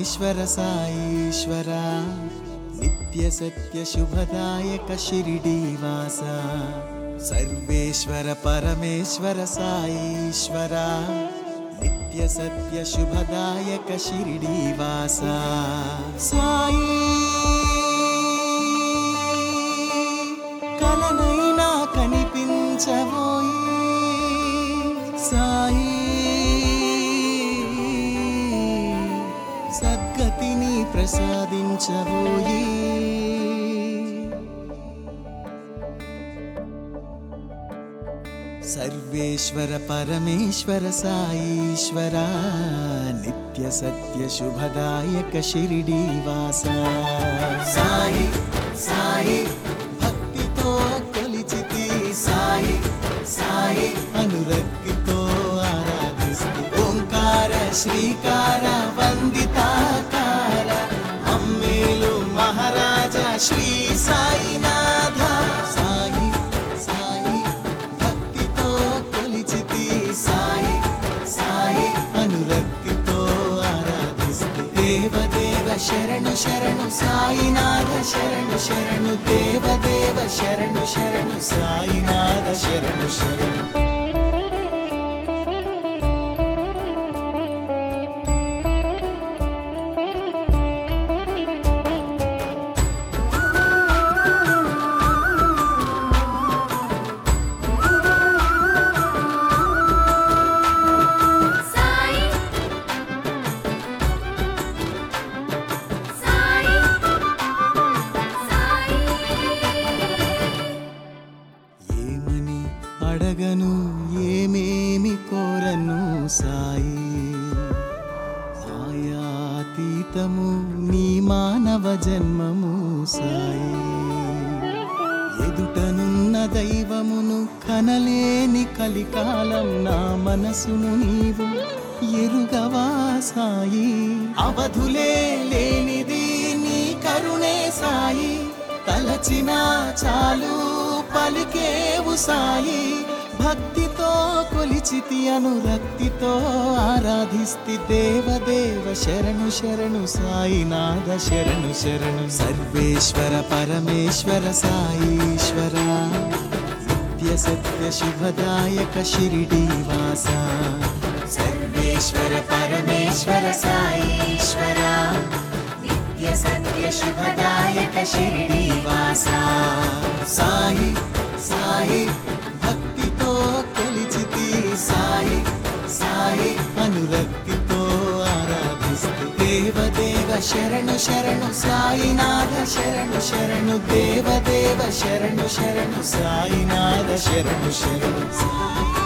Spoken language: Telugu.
పరమేశ్వర సాయీశ్వర నిత్య సత్య శుభదాయక షిరిడీవాస సర్వేశ్వర పరమేశ్వర సాయీశ్వర నిత్య సత్య శుభదాయక షిరిడీవాస సాయి కలనైనా కనిపించబోయి సాయి సద్గతిని ప్రసాదించబోయి సర్వేశ్వర పరమేశ్వర సాయీశ్వర నిత్య సత్య శుభదాయక షిరిడీవాస సాయి సాయి భక్తితో కొలిచితి సాయి సాయి అనురక్తితో ఆరాధిస్తూ ఓంకార శ్రీకార వందితాకార అమ్మేలు మహారాజా శ్రీ సాయినాథ సాయి సాయి భక్తితో కొలిచితి సాయి సాయి అనురక్తితో ఆరాధిస్తూ దేవదేవ శరణు శరణు సాయినాథ శరణు శరణు దేవదేవ శరణు శరణు సాయినాథ శరణు శరణు అడగను ఏమేమి కోరను సాయి మాయాతీతము నీ మానవ జన్మము సాయి ఎదుటనున్న దైవమును కనలేని కలికాలం నా మనసును నీవు ఎరుగవా సాయి అవధులే లేనిది నీ కరుణే సాయి తలచినా చాలు పలికేవు సాయి భక్తితో కొలిచితి అనురక్తితో ఆరాధిస్తి దేవదేవ శరణు శరణు సాయినాథ శరణు శరణు సర్వేశ్వర పరమేశ్వర సాయీశ్వర నిత్య సత్య శుభదాయక షిరిడీవాస సర్వేశ్వర పరమేశ్వర సాయీశ్వర నిత్య సత్య శుభదాయక షిరిడీవాస సాయి సాయి భక్తితో కొలిచితి సాయి సాయి అనురక్తితో ఆరాధిస్తూ దేవదేవ శరణు శరణు సాయినాథ శరణు శరణు దేవదేవ శరణు శరణు సాయినాథ శరణు శరణు